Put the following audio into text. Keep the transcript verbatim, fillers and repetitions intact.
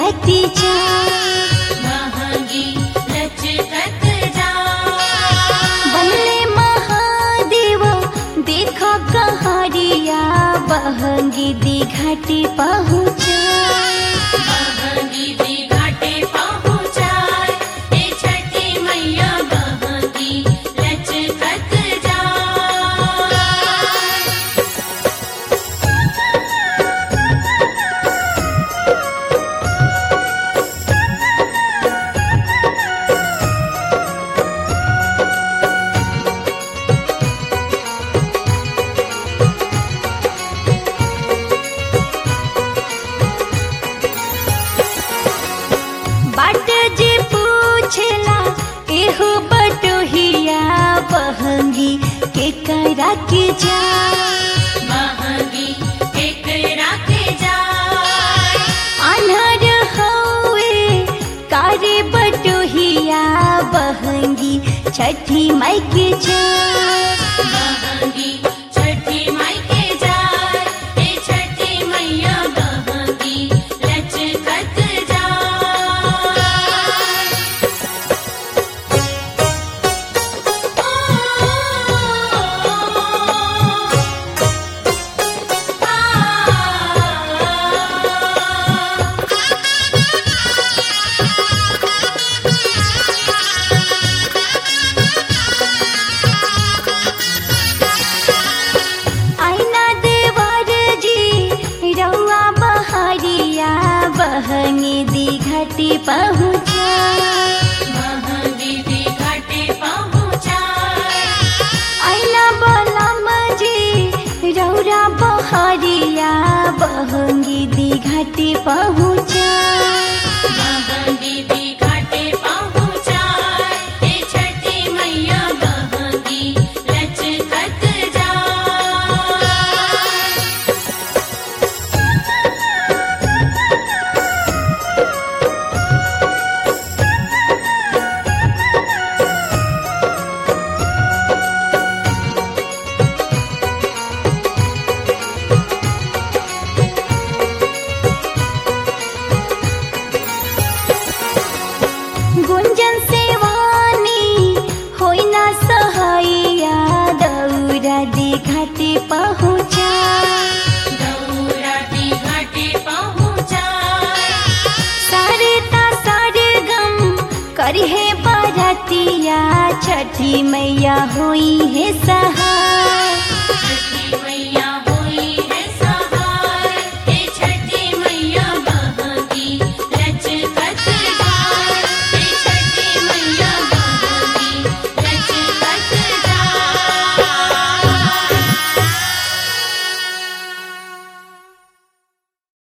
लचकती जा बहंगी लचकत जा बनले महादेव देखा कहारिया बहंगी दी घाटी पहुँचा बहंगी दी घाटे पहुँचाए हे छठी मैया बहंगी लचकत जा बाट जे पूछला एहो बटोहिया बहंगी के करा के जा बहंगी केकरा के जाए अनहर हवे कारे बटोहिया बहंगी छठी माई के जा बहंगी छठी माई के जाए हे छठी मैया बहंगी लचकत जा आईना देवर जी रउआ बहरिया बहंगी दी घाटी पहुँचा बहंगी दी घाटे पहुँचाए आईना बलम जी रौरा बहरिया बहंगी दी घाटी पहुँचा बहंगी दी घाटे पहुँचाए हे छठी मैया बहंगी लचकत जा गुंजन सेवानी होई ना सहाइया दौरा दी घाटी पहुँचा दौरा दी घाटे पहुँचाए सारे ता सारे गम करी है बारातिया छठी मैया हुई है सहाय